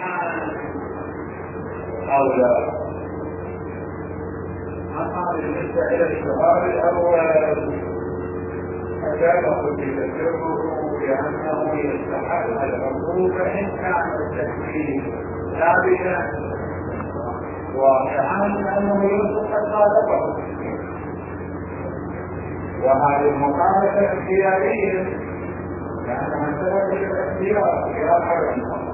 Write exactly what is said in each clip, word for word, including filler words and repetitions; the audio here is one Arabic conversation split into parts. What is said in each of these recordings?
صحيحا أو لا؟ أما بالنسبة إلى السؤال الأول فكانه يذكره لأنه يستحق العقوبة إن كان التكليف ثابتا وكأن أنه يوسف قد خالفه، وهذه المخالفة اختيارية لأن من سبب الاختيار اختيار حرم،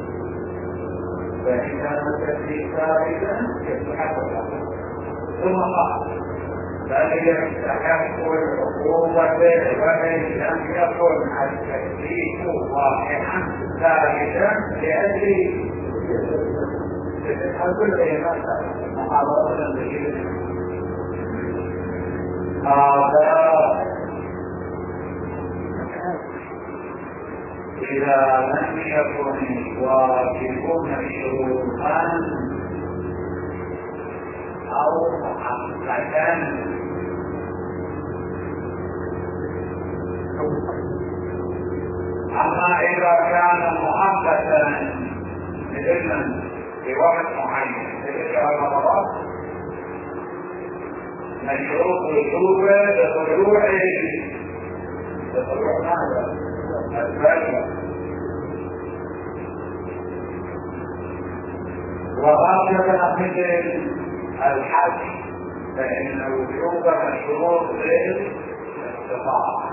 فإن كان التكليف ثابتا يستحق العقوبة. ثم قال بل يستحق العقوبة وإن لم يكن التكليف واقعا ثابتا لأجل كل إيمان محاضرة بشيء هذا إذا لم يكن الواجبون شروطا أو محققا. أما إذا كان محققا مثلا في وقت معين مثل رمضان مشروط وجوبه لطلوع لطلوع ماذا؟ الفجر، وهكذا مثل الحج فإن وجوبه مشروط للاستطاعة.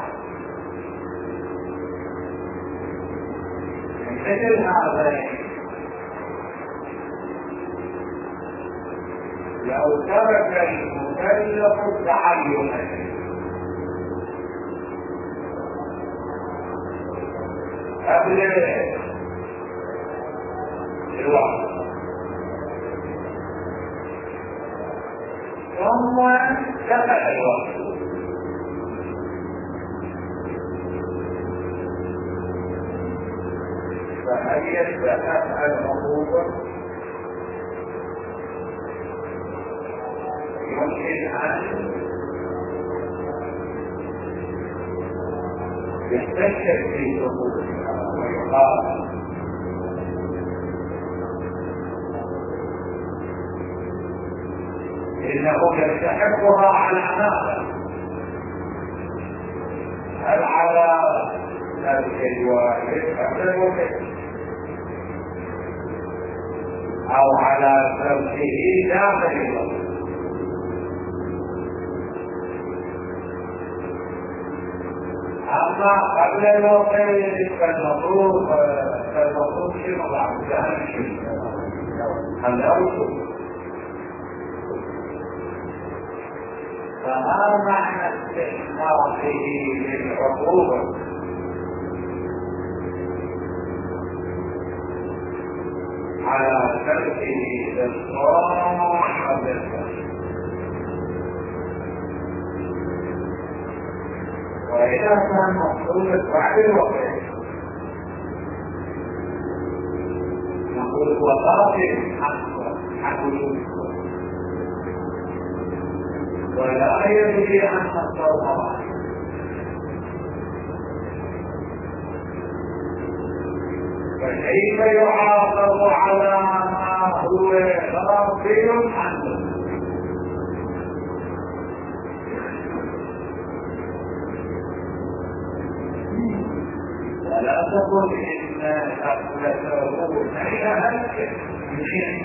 مثل هذين لو ترك المكلف التعين قبل الوقت ثم دخل الوقت فهل يستحق العقوبة؟ يمكن أن يستشهد في حقوقها ويقال إنه يستحقها على ماذا؟ هل على ذلك الواجب قبل الوقت أو على تركه داخل الوقت؟ أما قبل الوقت فالمفروض فالمفروض شيء مضاعف جهل شيء هل أوصل. فما معنى استحقاقه للعقوبة؟ على تركه للصوم قبل الفجر. وإذا كان مقصود بعد الوقت نقول هو باطل حق وجوده ولا يدري أن الصوم باطل، فكيف يعاقب على ما هو باطل عنه؟ ولا تقل إن أخلته نشأت من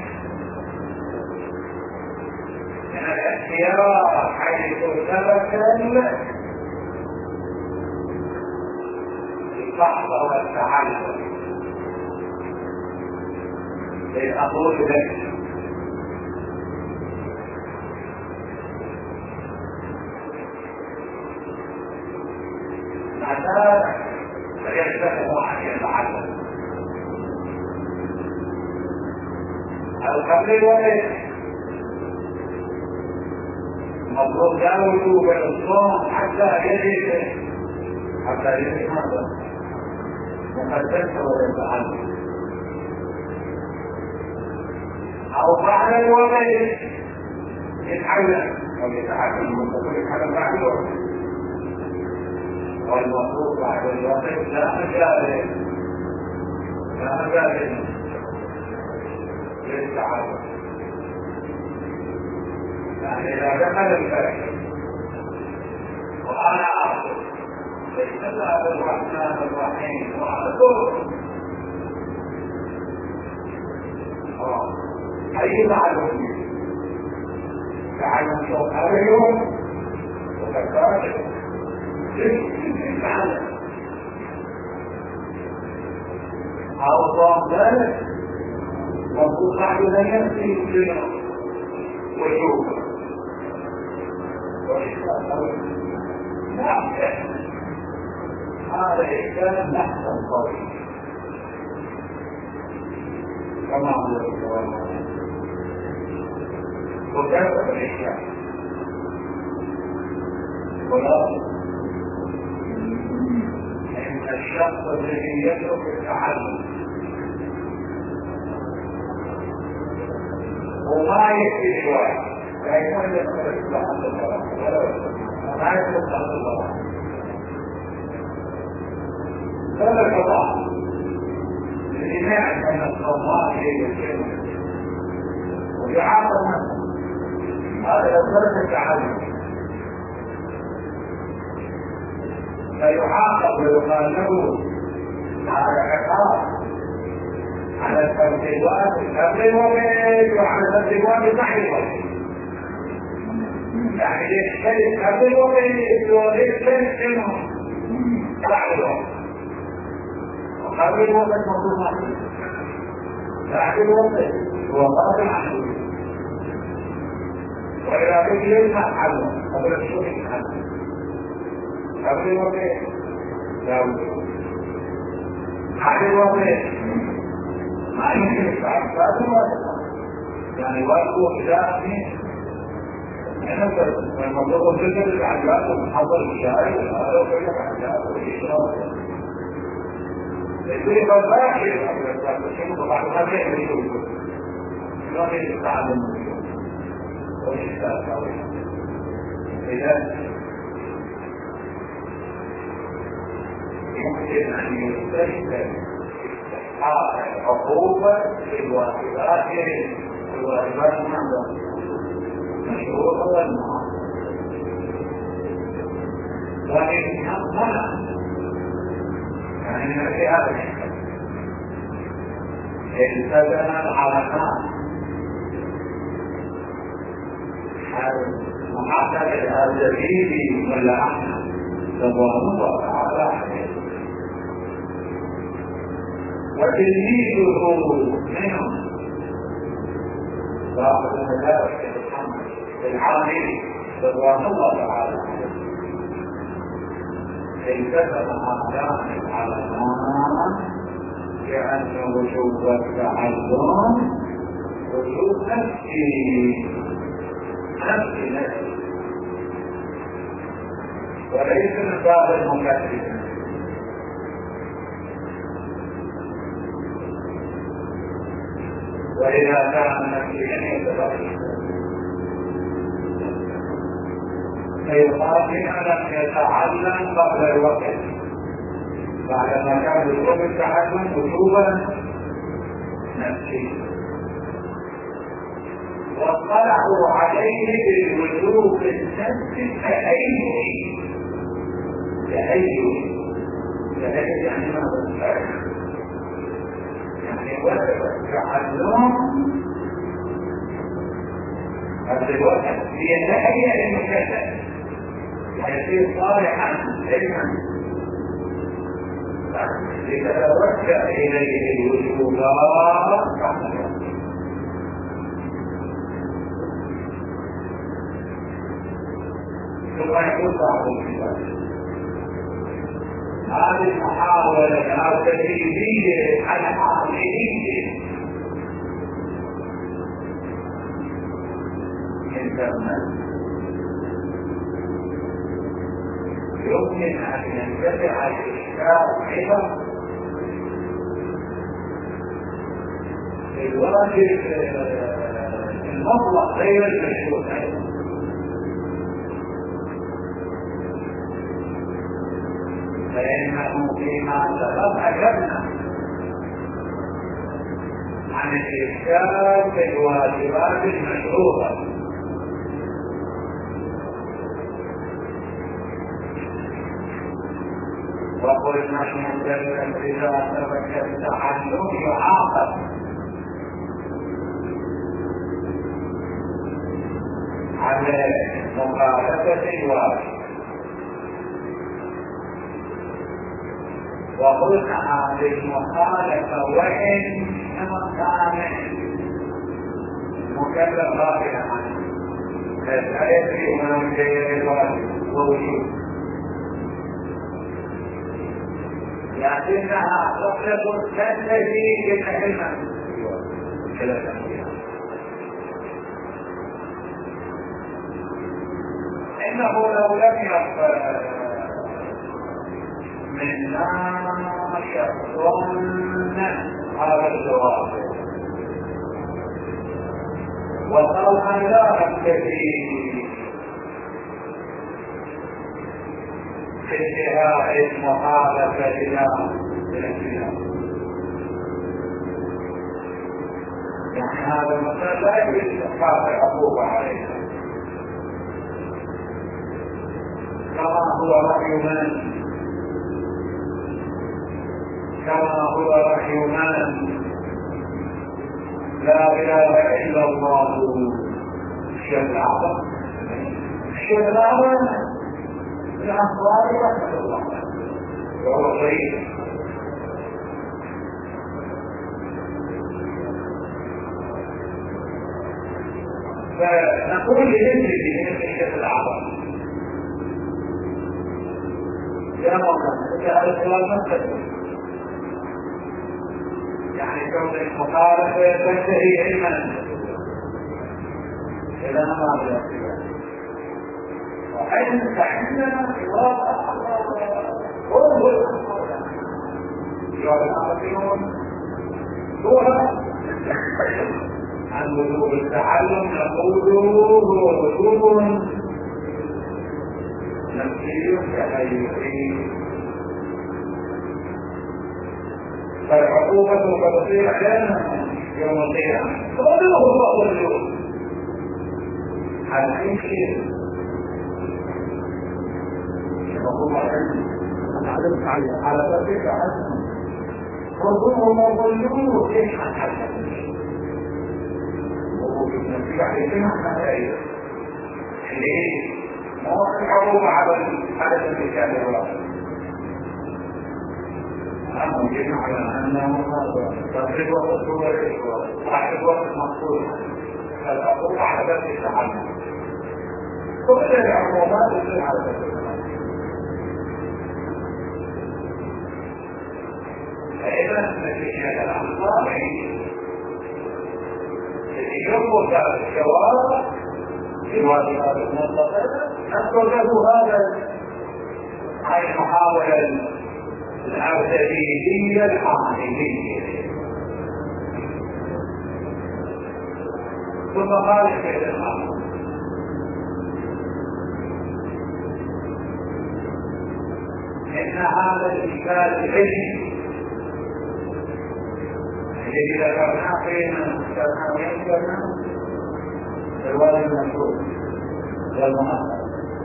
الاختيار حيث ترك اللحظة والتعلم. أقول لك حتى فيلزمه أن يتعلم أو قبل الوقت مطلوب لا وجوب الصوم حتى يجد حتى يجد ماذا؟ مقدسة ويتعلم أو بعد الوقت يتعلم أو يتعلم المطلوب يتعلم بعد الوقت، والمطلوب بعد الوقت لا مجال لا مجال التعرض. يعني إذا دخل الفرق وأنا أعرف بسم الله الرحمن الرحيم وأذكر أي معلوم تعلم صوت هذا اليوم وذكرت المعنى أو ذلك مفروض علينا يأتي بنا وجوبا نعم هذا إشكال نحن الطريق كما هو الجواب وكيف الإشكال ولا إن الشخص الذي يترك التعلم وما يكفي شوية لا يكون يدخل تحت الله ولا يدخل تحت الله هذا القضاء لنعلم أن القضاء هي الكلمة ويعاقب نفسه هذا لو ترك التعلم فيعاقب ويقال له على عقاب على الترتيبات الترتيبات وعلى الترتيبات النحوية يعني يختلف الترتيبات ويختلف منهم بعد الوقت وقبل الوقت مطلوب بعد الوقت هو قابل عنه وإذا كنت يلمح عنه قبل الشرح عنه قبل الوقت لا وجود بعد الوقت ما يمكن الشعب بعد الوقت يعني وقته إلهي المطلوب جدا للعجلات ومحضر الشاعر وهذا وكذا العجلات والإشراف يقول فالباقي الشيء طبعا هذا يحدث لا يتعلم والإشتاء إذا يمكن أن يستشفى عقوبة الواجبات الواجبات المعنى مشروع هو المعاصر ولكن منع يعني في هذا الشيء التزم الحركات محاسبة الجديد ولا أحنا رضوان الله تعالى عليه وتلميذه منهم صاحب المدارس العامل رضوان الله تعالى التزم أحكام العلماء لأن وجوب التعلم وجوب نفسي نفسي نفسي وليس من باب المكاتب وإذا كان نفسيا يتبقى فيقال لم يتعلم قبل الوقت بعدما كان وجوب التعلم وجوبا نفسيا واطلعوا عليه بالوجوب النفسي كأيه كأيه كأيه يعني ماذا؟ يعني وجب التعلم قبل الوقت ليتهيأ للمكلف ويصير صالحا علما لتتوجه اليه الوجوبات بعد الوقت ثم يقول بعض الكتاب هذه المحاولة أو تدريبية على عقلية إنترنت يمكن أن ينتفع الإشكال أيضا الواجب المطلق غير المشروط أيضا فإنه فيما سبق أجبنا عن الإشكال في الواجبات المشروطة. وقلنا المدرس إذا ترك التعلم يعاقب على مخالفة الواجب. وقلنا هذه المخالفة وإن كان مكلف غافلا عنه لا يدري ما من غير الواجب ووجوده، لكنها تطلق تنتهي بالعلم إنه لو لم يقبل منا شخص هذا الجواب وطلعا لا نكتفي في انتهاء المخالفة إلى الانتهاء. يعني هذا المثال لا يجب إسقاط العقوبة عليها، كما هو رأي من كما هو رأي من لا إله إلا الله الشيء الأعظم الشيء الأعظم الأنصار رحمة الله وهو صحيح. فنقول لنجد من الشيء الأعظم يا مولانا هذا السؤال مختلف، يعني كون المخالفة تنتهي علما إلى ما لا وحين عندنا الواقع هو العربيون هو عن وجوب التعلم نقول هو وجوب نفسي تخيلي، فالعقوبة قد تصير علينا يوم القيامة فضله الله اليوم هل يمكن العقوبة على ذلك حسن خذوهم وظلوه كيف حسن وجود نفسك لكن احنا ايضا ليه ما هو العقوبة على على المثال الواحد ممكن على أنه تقريب وقت الصورة واحد وقت مقصود فالعقوبة على ذات التعلم كل العقوبات تصير على ذات التعلم. فإذا نتيجة الأخطاء التي يربط الجواب في واجبات المطلقة نتوجه هذا هاي المحاولة العبدالية الحاملية. ثم قال الشيخ الحامل إن هذا الإشكال العلمي الذي ذكرناه فيما ذكرناه ويذكرناه الواجب المشروط والمؤثر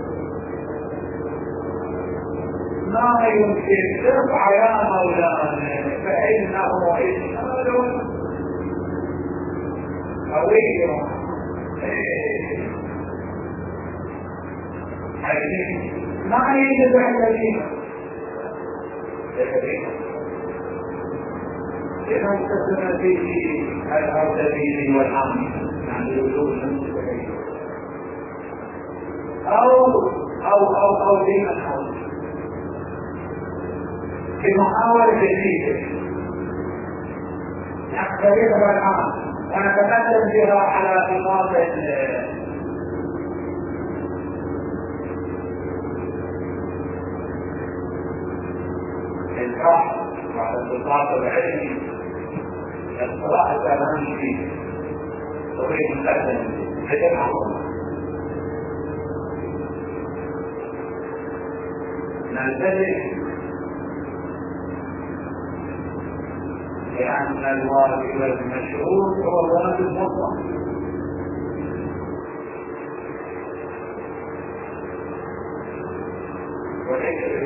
ما يمكن ترفع يا مولانا فإنه إشكال قوي ما يجب الذين إذا انتسم فيه الأرتبين والعامل يعني وجود المستقيم أو أو أو أو دين الحوض في محاولة جديدة نختلفها الآن ونتكلم بها على نقاط البحث وعلى النقاط العلمي الصراحة الكلام فيه طريق مقدم بجمع الله نلتزم لأن الواجب المشروط هو الواجب المطلق. وليس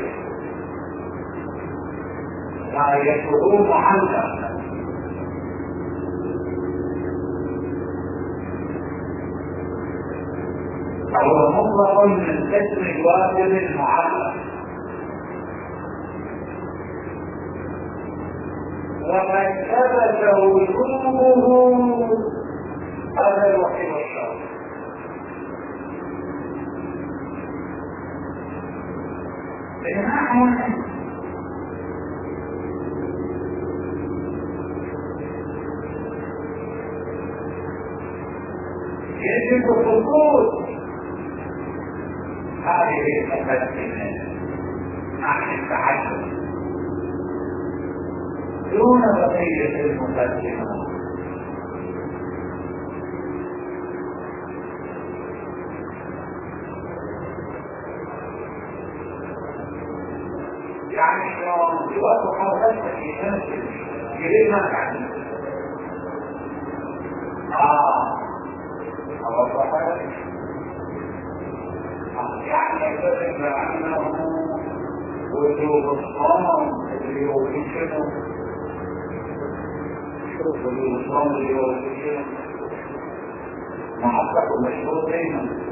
غايته معلقة، فهو مطلق من اسم الواجب المعلق. ومن ثبت وجوبه هذا الوحيد الشرط. بمعنى يجب الخصوص هذه المقدمة عن التعلم دون بقية المقدمة. يعني لو يوقف حركتك في نفسك يريد ما تعلم اه أوضح لك يعني يجب أنه وجوب الصوم اللي هو في شنو وجوب الصوم اللي هو في شنو محقق مشروطين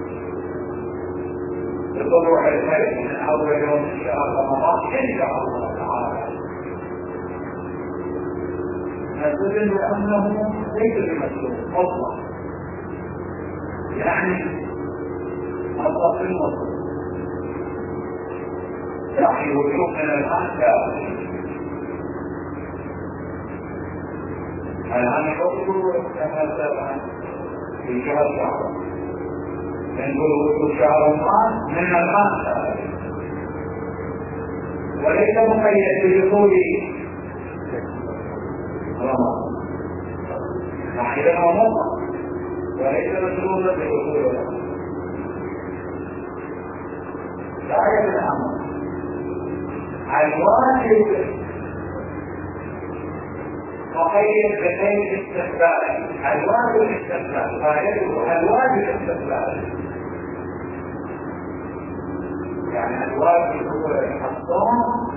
بطلوع الفجر من أول يوم في شهر رمضان إن شاء الله تعالى. نتدل أنه ليس بمشروط أصلا، يعني أصلا في المصر يعني وجوب من الآن كافي. الآن يقول كما سبق في شهر شهر نقول وجوب شهر رمضان من الآن كافي، وليس مقيد بدخول رمضان. نحن هو مطلق وليس مشروطا بدخول رمضان. غاية الأمر الواجب مقيد بشيء استقبالي، الواجب الاستقبال غايته الواجب الاستقبالي، يعني الواجب هو الصوم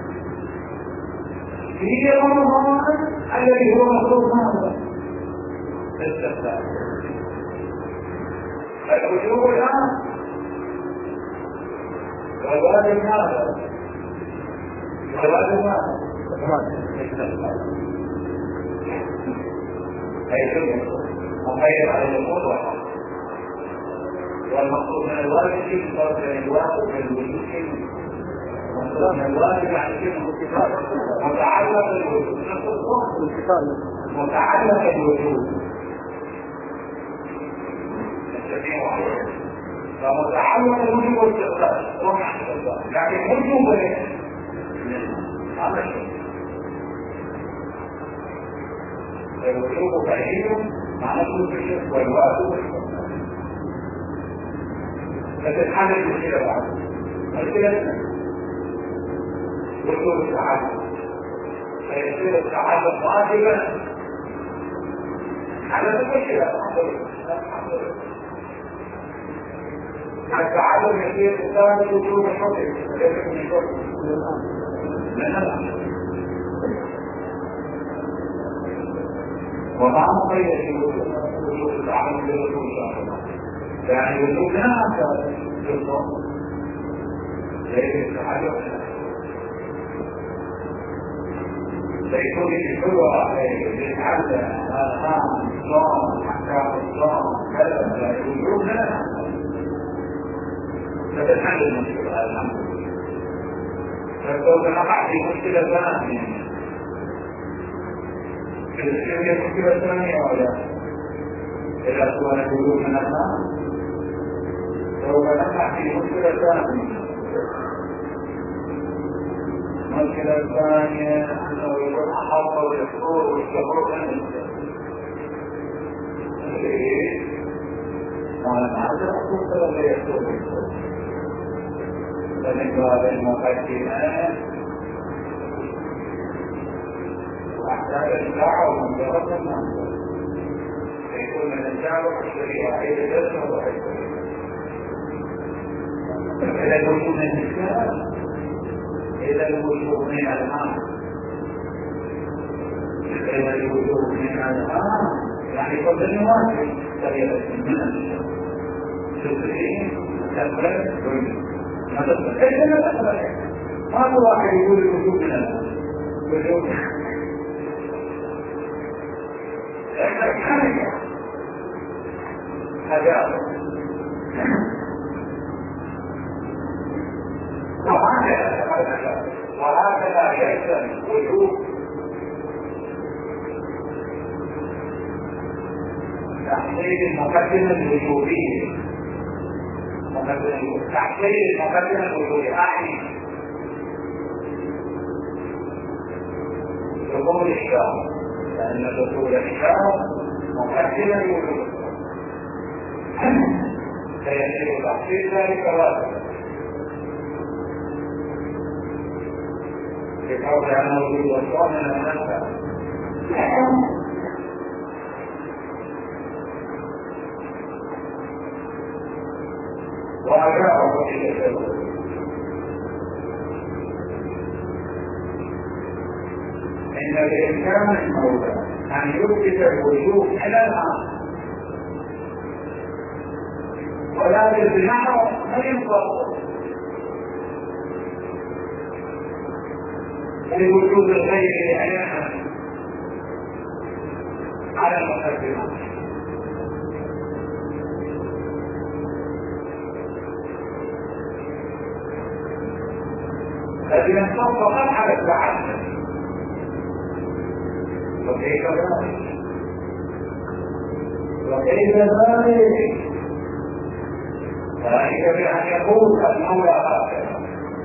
في رمضان الذي هو مطلوب هذا الاستقبال. الوجوب الآن والواجب ماذا؟ الواجب ماذا؟ أي مقيد على الوجود والحق، والمقصود من الواجب في فرق بين الواجب والوجود. المقصود من الواجب يعني كلمة متعلق بالوجود، متعلق بالوجود فمتعلق الوجوب والاستقبال ومع الاستقبال، لكن الوجوب ايه؟ هذا الشيء الوجوب بعيد معنى كل شيء والواجب والاستقبال. فتتحل المشكلة بعد مشكلة وجوب التعلق، فيصير التعلق واجبا على المشكلة. التعلم يصير الثاني وجوب الحكم ليس من الحكم من الأمر. ومع مقيد وجوب التعلم للرسول صلى الله عليه وسلم، يعني وجوب لا أثر للصوم ليس التعلم فيكون الحلوة يتعلم الآن الصوم أحكام الصوم كذا وجوب لا فتتحل المشكلة. الحمد لله. فسوف نقع في مشكلة ثانية. هي مشكلة ثانية ولا إذا سوى الوجود من الناس سوف نقع في مشكلة ثانية. المشكلة الثانية أنه يكون أحط الشهور والشهور من الإنسان. قال هذا أقول لا يكون فمن باب المقدمات هذا الساعة ومجرد المنظر يكون الإنسان الشريعة إذا جسد وحيث إلى الوجود من الإسلام إلى الوجود من الأمر إلى الوجود من الأمر يعني كل النوافل سبيل الإسلام تسرين تبرد ما تبرد إذا ما تبرد ما هو واحد يقول الوجود من الأمر وجود هذا وهكذا وهكذا يلزم وجود تحصيل المقدمة الوجودية تحصيل المقدمة الوجودية أعني دخول الشهر لأن دخول الشهر مقدمة الوجود فيجب تحصيل ذلك واجبا بقول أنه وجود الصوم من المنفع وأجابه في الشهر إن الإمكان المولى أن يثبت الوجود إلى الأمر ولكن بنحو ما ينفق لوجود الغير عليها على المقدمات الذي ينفق فقط على التعامل وكيف ذلك وكيف ذلك ذلك بأن يقول المولى هكذا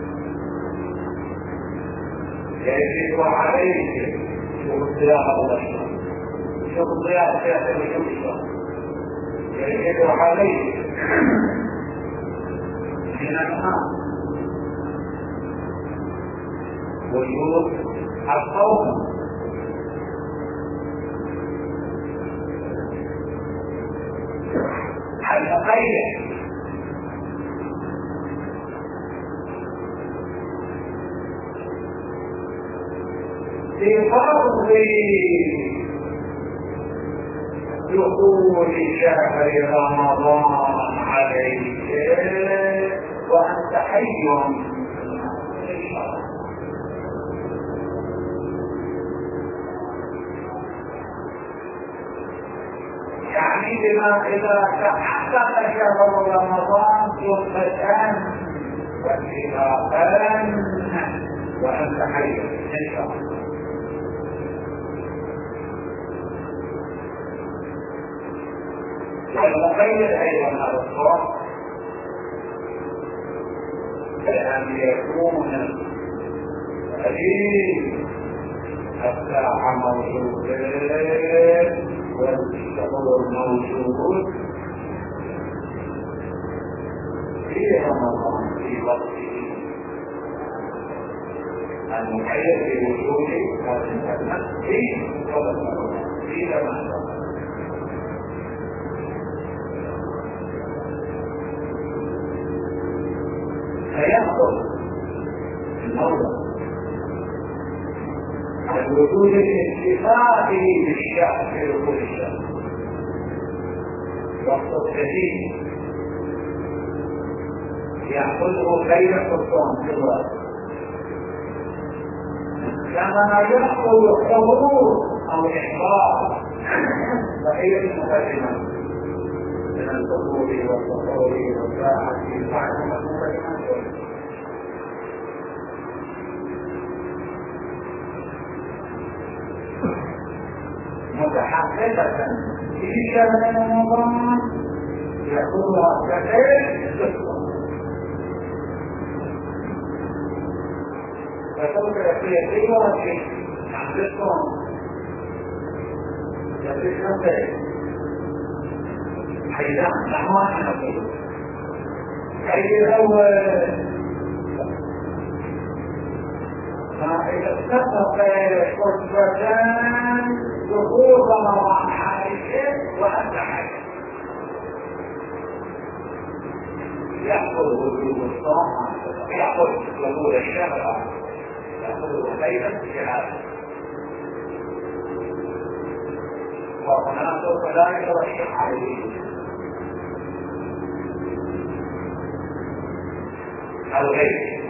يجب عليك شوف الصياغة البشرة شوف الصياغة سياسة البشرة يجب عليك من الأمر وجود الصوم الغير في فرض دخول شهر رمضان عليك وأنت حي يعني بما إذا تحقق شهر رمضان صدفة واتفاقا وأنت حي إن شاء الله. والمقيد أيضا هذا الصوم بأن يكون قليل الساعة موجودة والشهور موجود في رمضان في وقته المقيد بوجوده والإنترنت في رمضان في رمضان فيحصل الموضوع الوجود الانتفاعي بالشعب في دخول الشعب وقت الكثير يأخذه غير حصان في الوقت كما يحصل الحضور أو الإحضار بقية المقدمات من الدخول والتصور والساعة بعد المقدمات متحققة في شهر رمضان يكونها كثير صدقا فسوف يكون فيها في صدقا يصير كثير حيث نحوان نقول كي لو فإذا اتفق خطبتان دخول رمضان حائل وأنت حائل يأخذ وجوب الصوم، يأخذ وجوب الشهر، يأخذ بين الجهاد، وهناك فلا يترشح عليه الغير،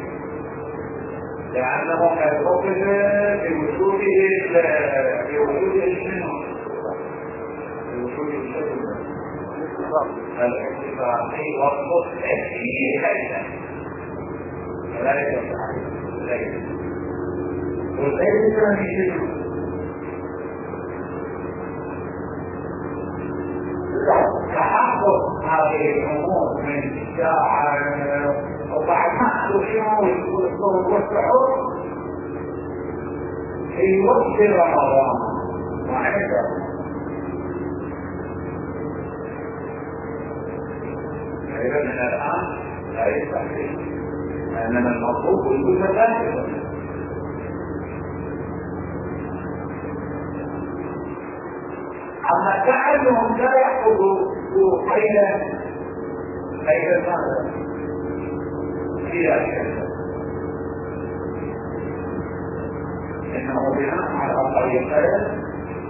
لأنه يرتبط بوجوده بوجوده الشنو بوجود الشنو الاتفاقي والمستحيل أيضا فلا يترشح عليه والغير كان شنو تحقق هذه الامور من الساعه وبعد ما تشوفوا والسحور في وقت رمضان وعندها اذا من الان لا يستحيل لاننا المطلوب وجود ذلك. أما كأنهم لا يأخذوا خيلا خيلا ماذا؟ في أشياء إنه بناء على طريقين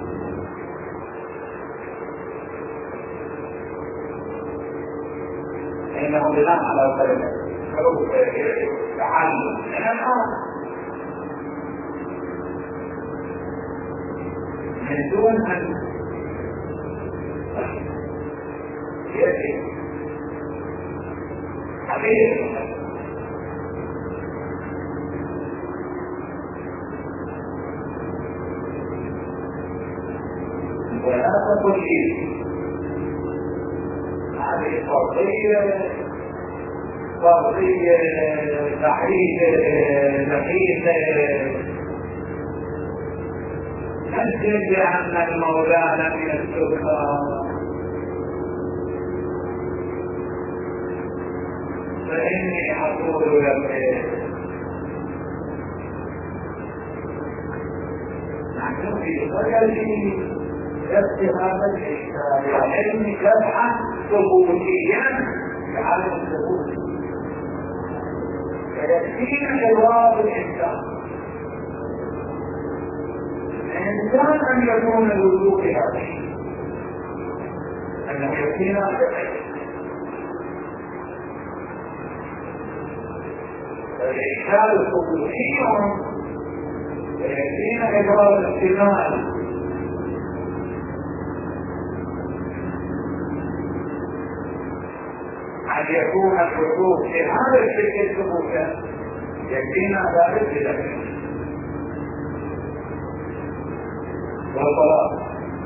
إنه بناء على طريقين تعلم من الآن من دون أن يجب حقيقة ولا تقل لي هذه فرضية فرضية تحريف نحيف نجد بأن المولى لم يسلكها فإني أقول لك نحن في غاية كف هذا الإشكال وعلم كفحا ثبوتيا بعدم الثبوت فيكفينا جواب الإنسان الإنسان أن يكون الوجود هذا أنه يكفينا الإشكال الثبوتي ويكفينا إدراك الاحتمال أن يكون الحقوق في هذا الشكل ثبوتا يكفينا ذلك بذلك والطلاق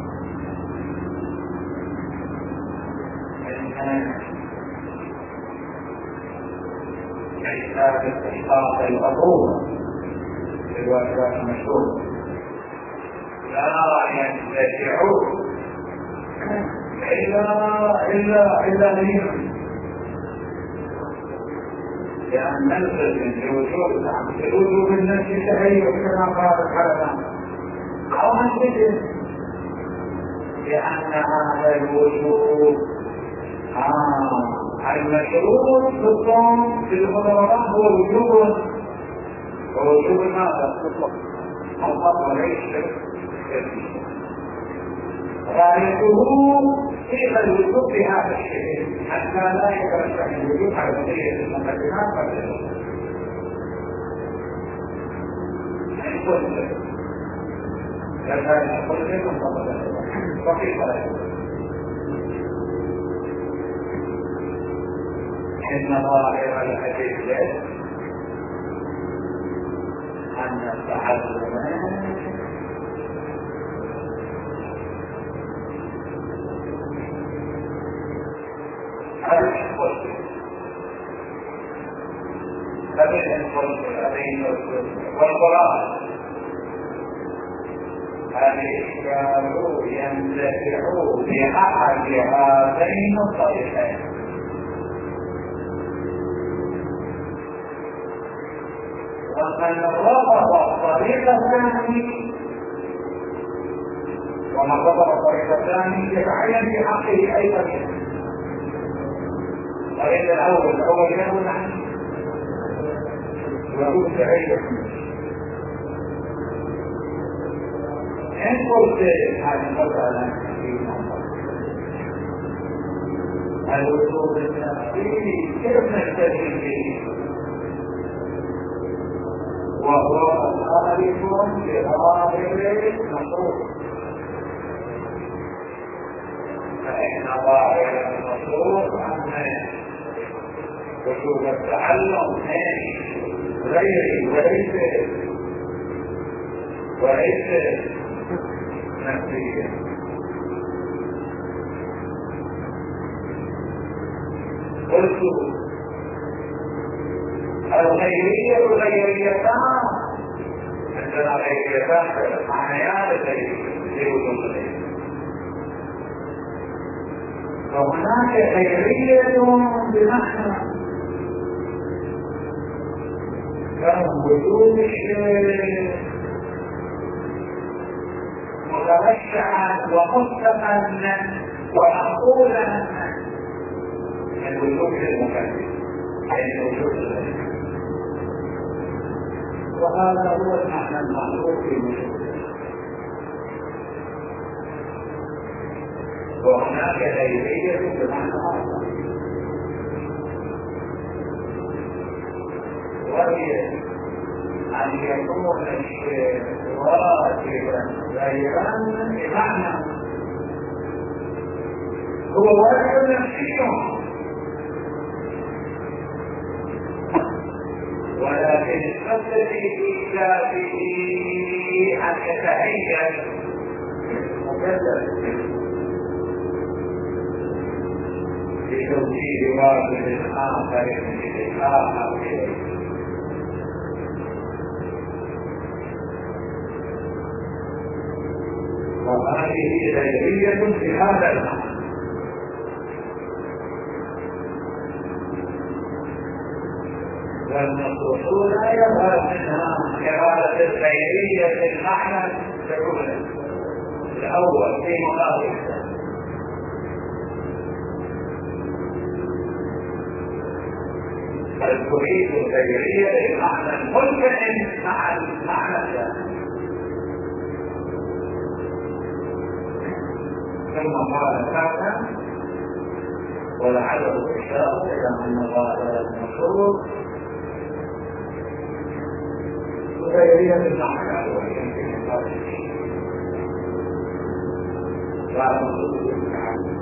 إحداث استحقاق العقوبة في الواجبات المشروعة لا ينتفعون إلا إلا إلا منهم لأن نلزم بوجوب بوجوب النفس التهيئ كما قال الحلفاء أو نلزم لأن هذا الوجوب آه المشروط في الصوم في المضاربات هو وجوب ووجوب ماذا؟ مطلق مطلق وليس غايته إلى الوجوب بهذا الشيء حتى لا يترشح الوجوب على بقية المقدمات قبل الوجوب. كذلك كل شيء مطلق وكيف لا يوجد إن ظاهر الحديث أن التعلم هذه القصة هذه القصة هذه والقرآن الإشكال يندفع بأحد هذين الطريقين ومن رفض الطريق الثاني ومن رفض الطريق الثاني يتعين في حقه ايضا الطريق الاول الاول يقول عنه ويقول سعيد ان قلت هذه المساله في الوجود النفسي كيف نستدل به وهو خالف لظاهر النصوص فإن ظاهر النصوص أن وجود التعلم غير وليس وليس نفسيا قلت الغيرية غيريتان عندنا غيريتان معنيان لوجود الغير وهناك غيرية بمعنى كوجود الشيء متوسعا ومستقلا ومقولا من وجود المكلف أي وجود الغير وهذا هو المعنى المعروف في وجود وهناك غيرية بمعنى آخر وهي أن يكون الشيء واجبا غيرا بمعنى هو واجب نفسي ولكن القصد في إيجابه أن يتهيأ مكلف لتوجيه واجب آخر من الآخر إليه وهذه غيرية في هذا المعنى والنصوص لا يظهر منها إرادة الغيرية في المعنى الأولى الأول في مقابل بل تريد الغيرية للمعنى الملتئم مع المعنى الثاني ثم قال تعالى ولعله الإشارة إلى أن ظاهر النصوص غيرية المعنى الأولى في مقابل لا نصوص المعنى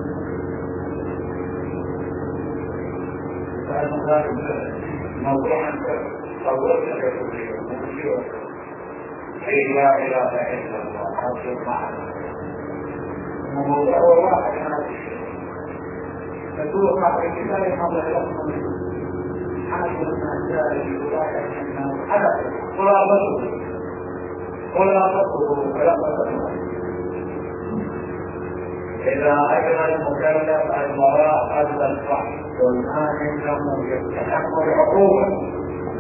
فهذا موضوعا صورتك كليا أي لا إله إلا الله هذا المعنى وموضوع واحد من هذا الشيء فتوقع في كتاب حول الأصل حاجة من أجزاء وواحد منه حدث خلاصته خلاصته خلاصته إذا أجرى المكلف المراء قبل الفحص والآن إنه يستحق العقوبة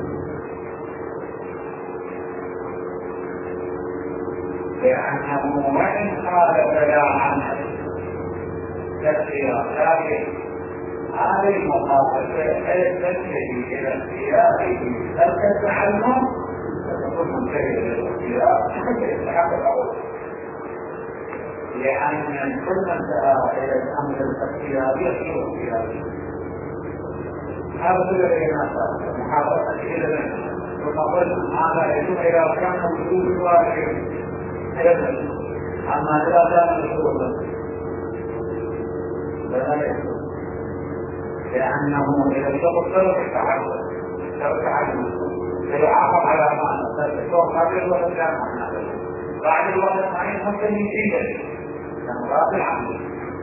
لأنه وإن خالف لا عمل كالسياق لكن هذه المخالفة تنتهي إلى اختياره ترك التعلم فتكون منتهية إلى الاختيار حتى يستحق العقوبة لأن كل من انتهى إلى الأمر الاختياري يصير اختياري هذا الذي نصر محاضرة إلى ذلك ثم قلت هذا يجب إلى كان وجود واجب يدل أما إذا كان مشروطا فلا يجوز لأنه إذا الشخص ترك التعلم ترك تعلم سيعاقب على معنى فالشخص قبل الوقت لا معنى بعد الوقت ما ينفق نتيجة لأنه راضي عنه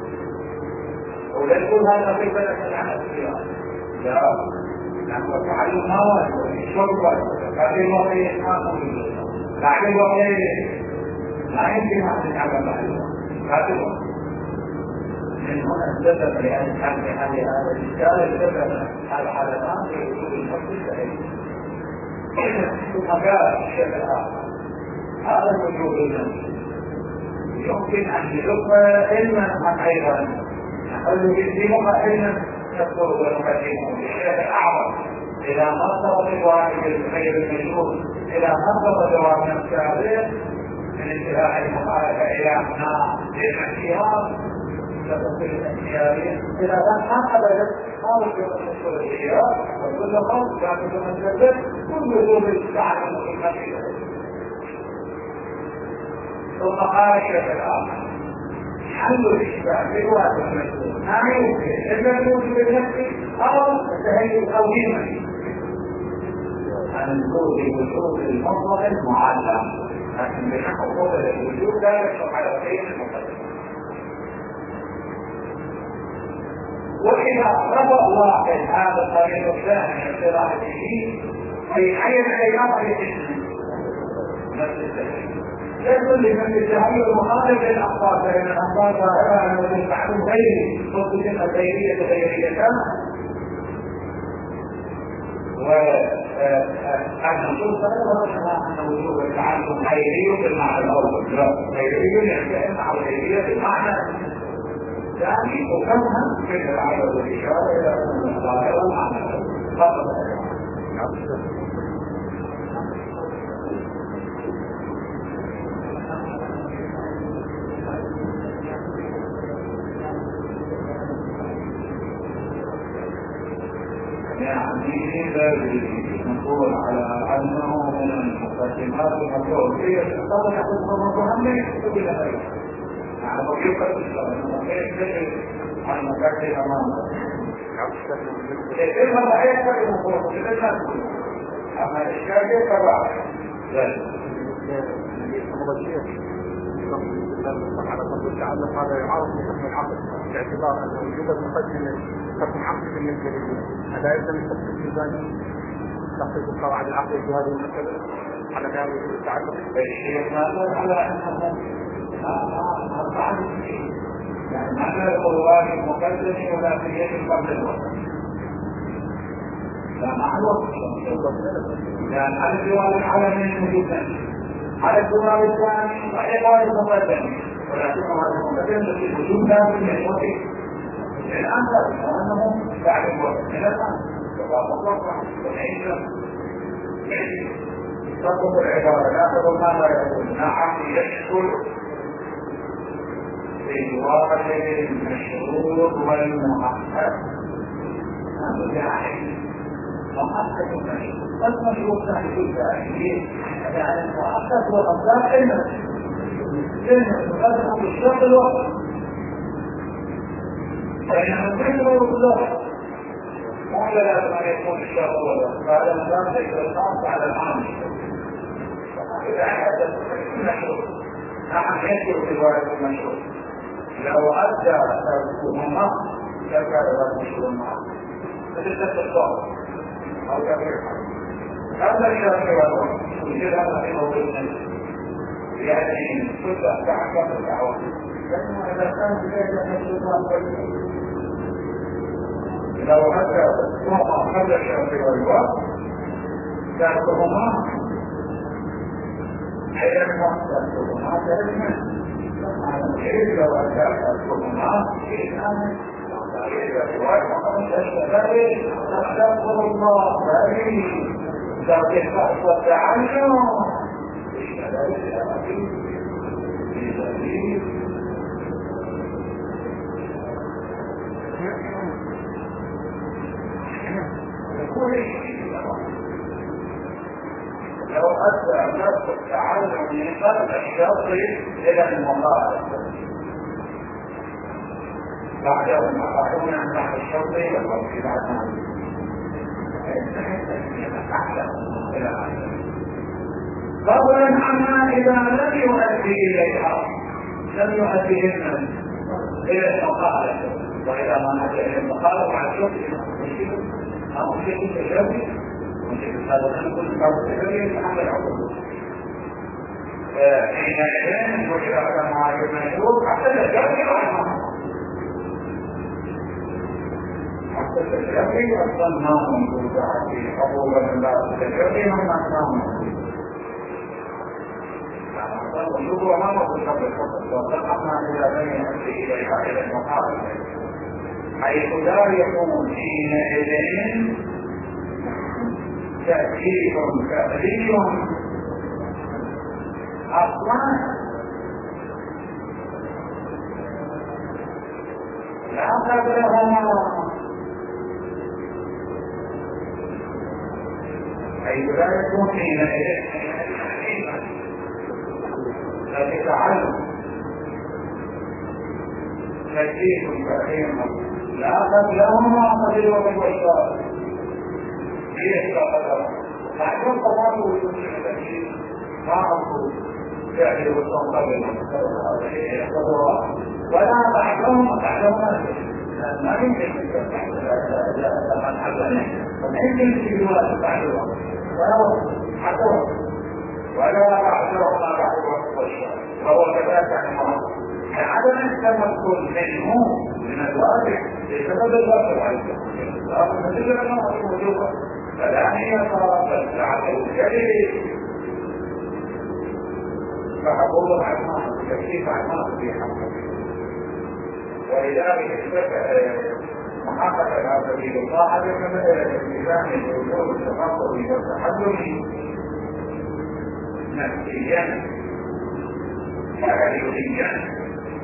وليكون هذا في بلد عن الاختيار لا لأنه التعلم ما واجب الشرط واجب قبل الوقت يسمعه بعد الوقت لا يمكن أن يتعلم بعد الوقت من هنا السبب لأن حل هذه هذا الإشكال السبب الحالتان في وجود الحكم السعيد ثم قال الشيء الآخر هذا الوجود النفسي يمكن أن يدق علما عن أيضا نقول يقدمك علما تذكر ونقدمه للشيخ الأعظم إلى مرتبة الواحد الخير المجهول إلى مرتبة جواب الشعرية من انتهاء المخالفة إلى أبناء الاختيار كتصير الاختيارية إلى أن أبدا خارج من الخيار وكل خلق كان يتمثل كل وجود التعلم المخيف. ثم قال الشيخ الآخر حل الإشباع في الواقع المسؤول ما يمكن إلا الوجود بالنفس أو التهيئ أو همة أن نقول بوجود المنظر المعلم لكن بحق قول الوجود لا يشرح على شيء المقدم. وإذا رفع واحد هذا الطريق الثاني من قراءته في أي خيار يجب نفس التهيئ يقول لمن التهيئ المخالف للأخبار فإن الأخبار ظاهرة أنه المعلوم غيري ضد تلك الغيرية غيرية والنصوص لا أن وجود التعلم غيري بالمعنى الأول غيري يعني مع الغيرية بالمعنى الثاني وكونها في العمل والإشارة إلى أن الظاهرة المعنى فقط. يعني نقول على أنه من المقدمات الموضوعية تقدر يكون موضوعا لا يكتب إلى غيره يعني ويقدر أنه يكتب عن مكاتب أمامه كيف لا يكتب الموضوع أما الإشكال يتبع ذلك على قدر التعلق هذا يعارض بحكم العقل باعتبار أن وجود المقدمة حكم عقل بالنسبة لي هذا يلزم التفصيل في ذلك تخصيص القواعد العقلية في هذه المسألة على كلام وجود التعلق. الشيخ ماذا على أنه أربعة شيء يعني معنى القرآن المقدم ولا في يد قبل الوقت لا مع الوقت لأن على الجواب العالمين موجودا على الجواب الثاني وحيقال المقدم ولكنه هذا المقدم في الوجود لازم يحوطي الآن لا أنه بعد الوقت من الآن وقال الله تطلب العبارة لا تقول ما لا يقول نعم يشكر في واقع المشروط والمحقق هذا داعي محقق المشروط والمشروط ثاني كل داعي يعني المحقق والأفضل علما علما تقدم بالشرط الوقت فإنه كله بالله ولا لازم أن يكون الشرط الوقت فهذا النظام ليس الخاص على العام إذا حدث المشروط نحن يذكر في رواية المشروط لو أدى تركهما لكان هذا المشروط معه فتشتت الصوت أو تبريحا هذا الشرط والوقت وجد هذا في موضوع النجم يعني كل أحكام الدعوة لأنه إذا كان بذلك المشروط لو أدى وقع قبل الشرط والوقت تركهما حيث تركهما تركهما كيف لو أدى تركهما كيف أنا أستغفر الله عليه لو تحفظ وتعلم لو أدى نفس التعلم من قلب الشرط إلى المقالة بعد يوم أخذون عن بعض الشرط والوقت بعد فضلا عما إذا لم يؤدي إليها لم يؤديهن إلى المقالة وإذا ما أدى إلى المقالة وعلى الشرط أو مشكلة الشرط مشكلة هذا نقول بعض الشرط يتحمل عقوبة حينئذ وشرط مع المشروط حتى الشرط رحمه حتى الشرطي أصلا ما موجود في قبول من بعض الشرطي هم ما موجود والنبوة ما مرت قبل الحكم وقطعنا إلى بني أمري إليها إلى المقابل حيث لا يكون حينئذ تأكيد فعلي أصلا لا قبلهما حيث لا يكون حينئذ لا تتعلم تأكيد فعلي لا قبلهما قبل وقت والشارع هي قدر معلوم طبعا وجود التأكيد ما أقول فعل والصوم قبل ولا بعدهم بعدهم ما يمكن أن حدث فممكن في الوقت بعدهم ولا حدث ولا بعدهم ما بعد وقت والشارع فهو كذلك عن المعروف عدم التمكن منه من الواقع بسبب الواقع عليه الصلاه والسلام فلا هي صارت الساعه الكريم فحضور عن كيف عن في حقه ولذلك محقق هذا سبيل الله هذا الميزان الوجود التفاضل والتحدث نفسيا تعريفيا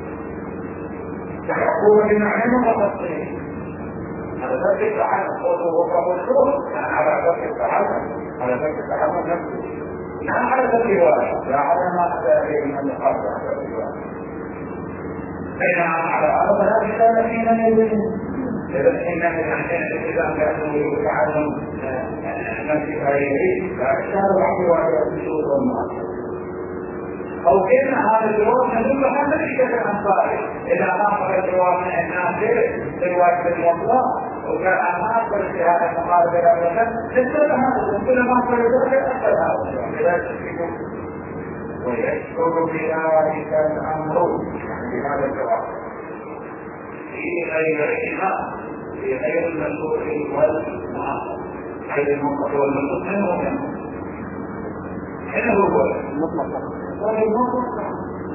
تحقق بمعنى وتفصيل على ذلك التعامل وهو مشروع على ذلك التعامل على ذلك التعامل نفسه لا على ذلك الواحد لا على ما أتى إليه من الحرب على ذلك الواحد بينما على الأرض لا مثال حين يجب إذا حين يحسن الإسلام يأتوا يتعلم نفسه عليه لا إشار بعض وعلى الشروط والمعاصر أو كان هذا الجواب من هذا الشيء الأنصاري إذا أخذ الجواب من الناس في الوقت المطلق وكان أخذ في هذا المقابل أبدا لسه هذا كل ما أخذ ذلك أخذ هذا لا تشكوا ويشكر بذلك الأمر في هذا الجواب في غيرهما في غير المشروع والمعاصر غير المنطق والمنطق منه منه هنا هو المطلق والمطلق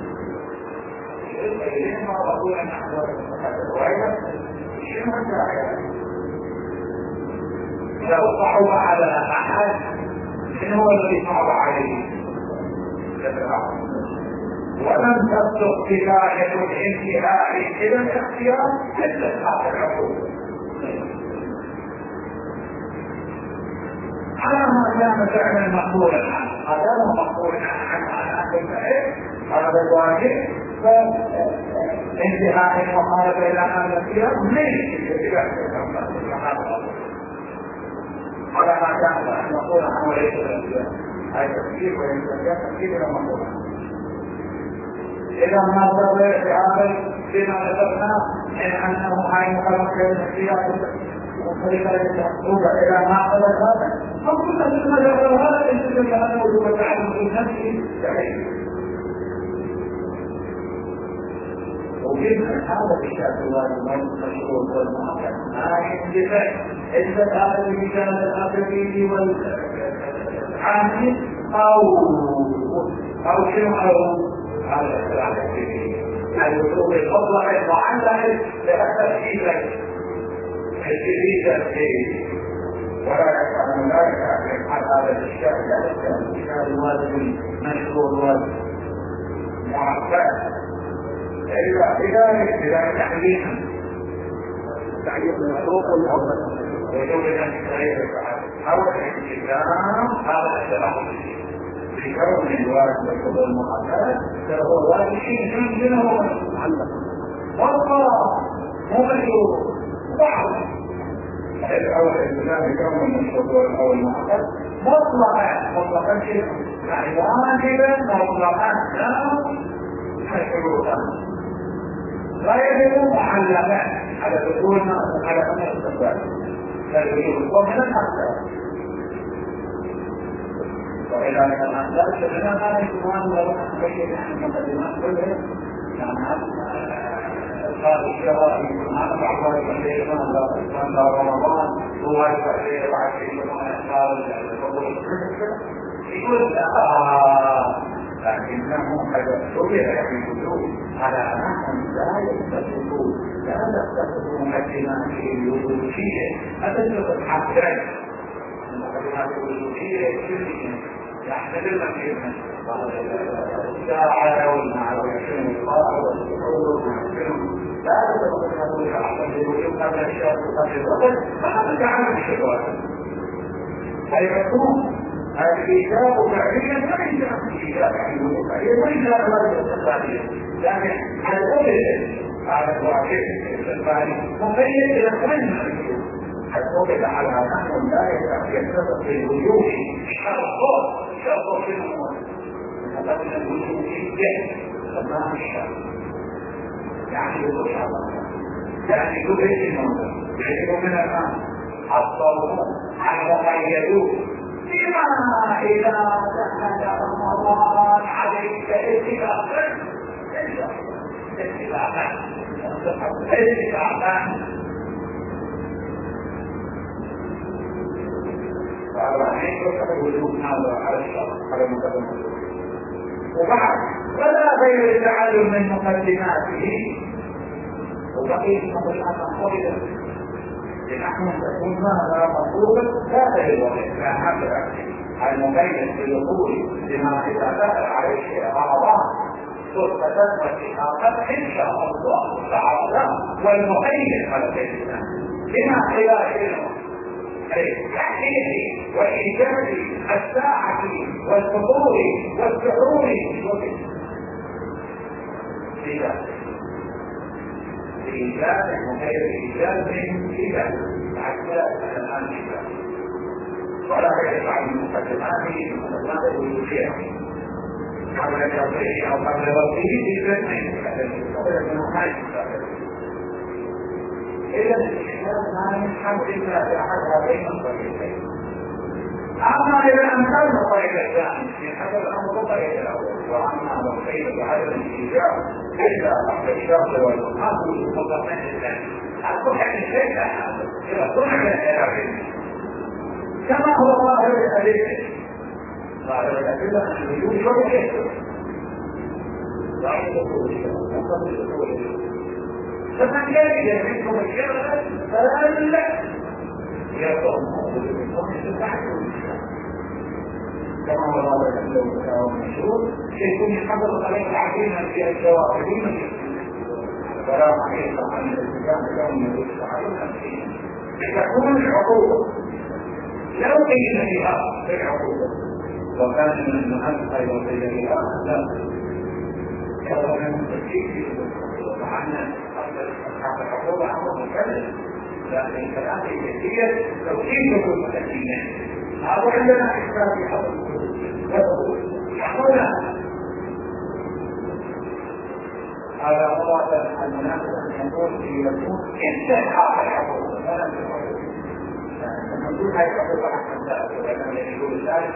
إليهما رسولا نحن وعيدا شنو الداعي لو صعب على أحد من هو الذي صعب عليه ولم تصدق بداية الانتهاء إلى الاختيار مثل هذا العقول على ما كان فعلا مقبولا عنه هذا مقبولا عنه على الفعل هذا الواجب فانتهاء المخالفة إلى هذا الاختيار ليس على ما كان مقبولا عنه وليس الاختيار هذا تفكير ويستطيع تفكير إلى مقبولا إذا ما استطيع في هذا بما ذكرنا من أنه هاي مخالفة الاختيار وطريقة المحبوبة إلى ما قبل هذا فكل ثم ذكر هذا يجب أن وجوب التعلم في نفسه صحيح وجدنا هذا الشيء الله المشهور والمعقد ما يندفع إذا هذا المثال الأبدي والعامل أو أو شنو أو هذا الكلام الوجوب الفضل المعلق للتأكيد الجديدة فيه ولا يفعل ذلك عن هذا الشيء الشيء الواجب مشهور واجب معقد إلا بذلك بذلك تحديدا تعليق المشروط والمعقد وجود التغيير أو الالتزام هذا الشرع في كون الواجب والفضل المعقد فهو واجب شيء منه معلق والله مو مشهور بعض الأول الإسلام كون المشروع أو المعقد مطلقا مطلقا شيء يعني واجبا مطلقا لا مشروطا لا يجب معلقا على دخولنا على أن الاستقبال فالوجود ومن الأحسن وإذا كان ذلك فإننا ما نسمعنا ولو نحن عن مقدمات كلها يعني قال الشراء عن بعض الشيء من رمضان هو الشيء بعد شيء من إحصار الفضل يقول لكنه قد اعتبر في الوجود على نحو لا يستطيع لا تستطيع مقدماته الوجودية أتدرك الحقيقة المقدمات الوجودية يحتمل المكينة الساعة والمعرفة والقاء والسحور والمعرفة لا تستطيع أن أحسن الوجود قبل الشيء قبل الوقت فقد تعلم الشيطان فيكون الإيجاب فعليا وليس الإيجاب فعليا وليس الإيجاب الاستقبالية لكن الأولى على الواقع الاستقبالي مقيد إلى كل الأولى على نحو لا يتسبب في الوجود شرط شرط في الأمور فقد الوجود جهد سماه الشرط يعني يقول الله يعني يقول ايش الموضوع يجب من الآن الصوم المقيدون بما إذا دخل رمضان عليك اتفاقا اتفاقا اتفاقا فأرحيك الوجود هذا على الشرط على مقدمة وبعد ولا غير التعلم من مقدماته وبقيت مقدمات خالدة نحن نكون هذا مطلوبا لا تجد لا حمل المبين بالوصول لما إذا دخل عليه رمضان فرصة واتفاقا إن شاء الله تعالى والمبين على ذلك لما إلى تحقيق وإيجاد الساعة والفطور والسحور لذلك إيجاد وغير إيجاد من إيجاد حتى الآن إيجاد ولا يدفع من مقدماته مقدمات الوجودية قبل توضيحه أو قبل وضعه بإذن قبل من حاجة إذا الإشكال ما يحب إلا في أحد هذين الطريقين أما إذا أمكن الطريق الثاني في هذا الأمر الطريق الأول وأما لو كيف بعدم الإيجاب إلا بعد الشر والمحاط والمضامين الثاني أقول عن الشيء إذا صنع الأدلة كما هو ظاهر الأدلة ظاهر الأدلة أن الوجود شو كيف ظاهر الأدلة فمن كان يجب الشر فلا يقوم كما هو الله يحلو المشهور سيكون يحضر عليك العقيمة في الجواب فلا حقيقة عن الاتجاه لهم من الاتجاه تكون العقوبة لو قيل فيها في العقوبة وكان من المهمة أيضا قيل فيها لا كان من التكييف وعنا أصحاب العقوبة أمر مكلف لكن الكلام الكثير توكيد كل مكلفين هذا عندنا إشكال في حضر هنا هذا هو المناسب أن يكون في يكون انتهاء الحقوق فلم يكن المنظور هاي الحقوق حتى ذلك ولكن يقول ذلك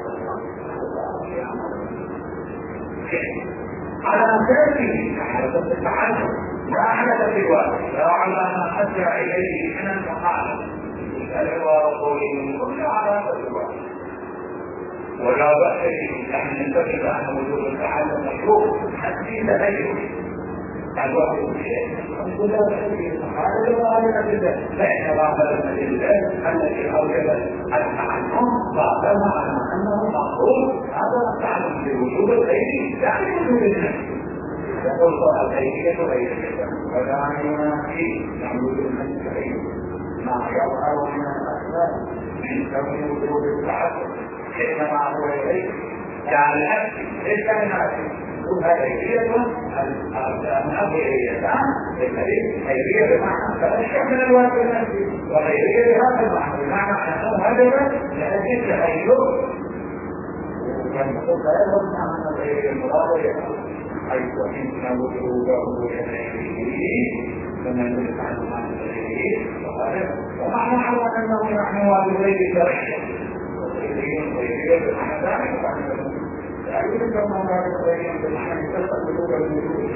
على مسألته على التعلم لا أحدث في الواقع لا على ما أدى إليه من المقالة العبارة قوله كل على هذا الواقع ولا بأس به أن ننتبه أن وجود التعلم مشروع حتى تغير الوقت الشيء كل شيء هذا الواقع فإن بعض الأدلة التي أوجبت التعلم بعضها على أنه مقصود هذا التعلم بوجود الغير يعني وجود النفس يقول الغيبية غير ولا ينافي وجود النفس غير ما يظهر من الأسباب من كون وجود التعلم إنما هو غير كالعكس ليس كالعكس غيبية الأمرية غيبية بمعنى فالشيء من الواقع النفسي وغيبية بهذا المعنى بمعنى أنه هدف لأجل تغير والمقصود لا يظهر معنى غير المراد حيث إن وجوده يدعيه فمن يفعل معنى غيره ومعنى على أنه نحن والديه شرعيا وغيبية بمعنى ذلك لا يمكن أن نعرف بمعنى يتصل بلغة الوجود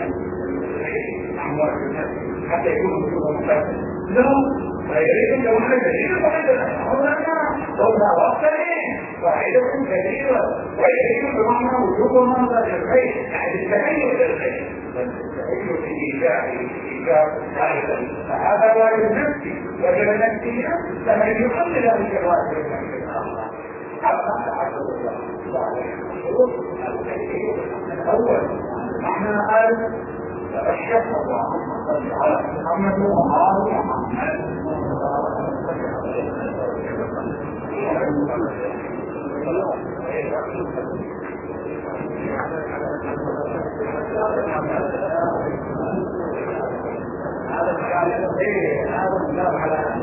حتى يكون وجوده مختلف لا فيريد لو حاجة جديدة فقد هو لنا لو لا وقت فائدة كبيرة ويعيش بمعنى وجود منظر للخير يعني التهيؤ للخير التهيؤ الإيجابي الإيجاب فهذا لا ينفي وجب نفسه لما يقلل ذلك الواحد من الآخر حتى عشر الله الأول معنى قال الشيخ اللهم صل على محمد وعلى محمد هذا الكلام ايه هذا الكلام على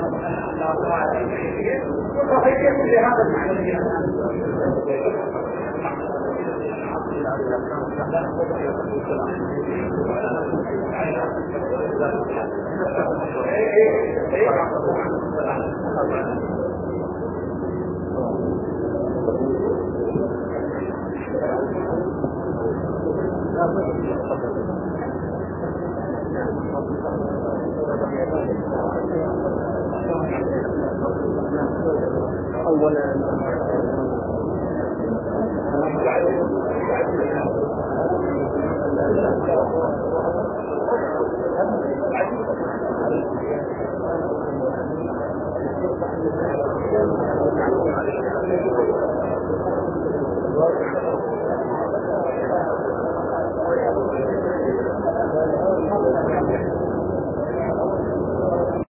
وصحيح لهذا المعنى اولا